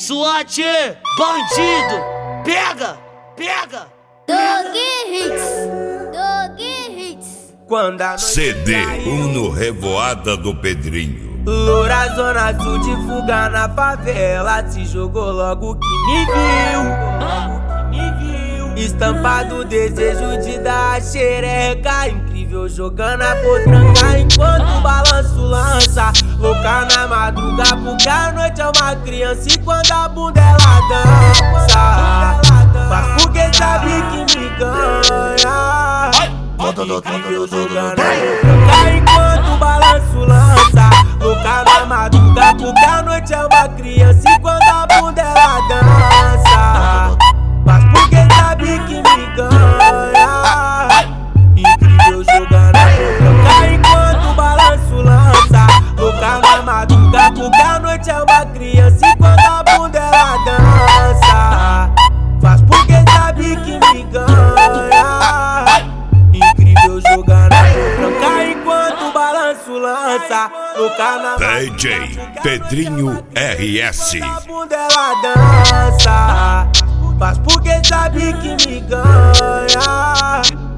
SWAT, bandido, pega, pega. Dog Hits. Quando a noite CD caiu, Uno Revoada do Pedrinho. Loura zona sul de fuga na favela, se jogou logo que me viu. Estampado desejo de dar a xereca, incrível jogando a potranca enquanto o balanço lança. Louca na madruga porque a noite é uma criança e quando a bunda ela dança. Mas porque sabe que me ganha. Incrível jogando a potranca enquanto o balanço lança. Louca na madruga porque a noite é uma criança e quando a bunda ela dança. Mas porque sabe que me ganha. Incrível jogando a potranca enquanto o balanço lança. Louca na madruga porque a noite é uma criança e quando a bunda ela dança. Faz porque sabe que me ganha. Incrível jogando a potranca enquanto o balanço lança. Louca na DJ Pedrinho RS. a bunda ela dança. Faz porque sabe que me ganha.